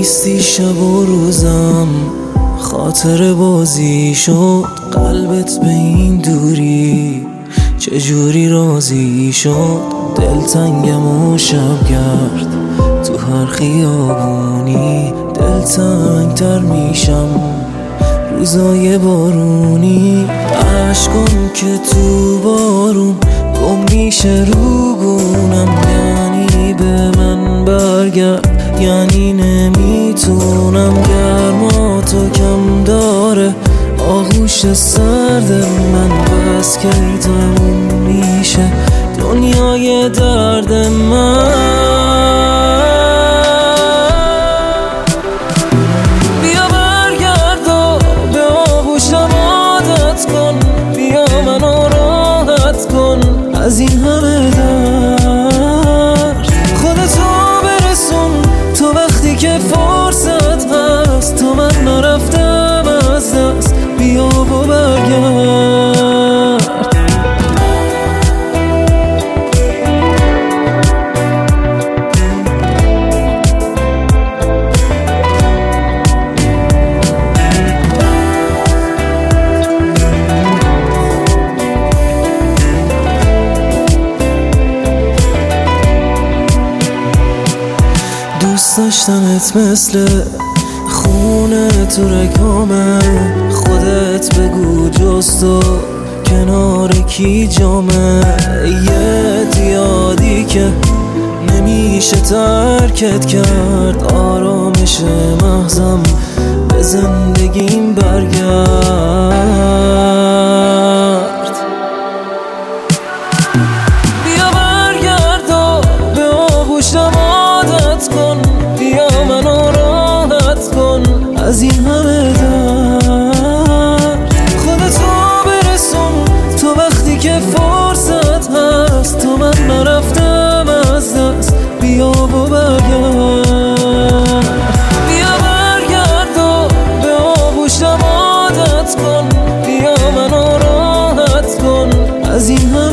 نیستی شب و روزم، خاطر بازی شد قلبت به این دوری، چجوری راضی شد دلتنگم و شبگرد، تو هر خیابونی دلتنگ تر میشم روزای بارونی، عشقم که تو بارون گم میشه رو گونم، یعنی به من برگرد یعنی نمیتونم، گرماتو کم داره آغوش سرد من، بس که تموم میشه دنیای درد من. بیا برگرد و به آغوشم عادت کن، بیا منو راحت کن از این همه درد، خودتو برسون تو وقتی که فرصت هست، تو من نرفتم از دست، بیا و برگرد. دوست داشتمت مثل خونه تو رگامه، خودت بگو جز تو کنار کی جامه، یه یادی که نمیشه ترکت کرد، آرامش مغزم به زندگیم برگرد. بیا برگرد و به آغوشم عادت کن، بیا منو راحت کن از این همه درد، خودتو برسون تو وقتی که فرصت هست، تو من نرفتم از دست، بیا و برگرد. بیا برگرد و به آغوشم عادت کن، بیا منو راحت کن از این همه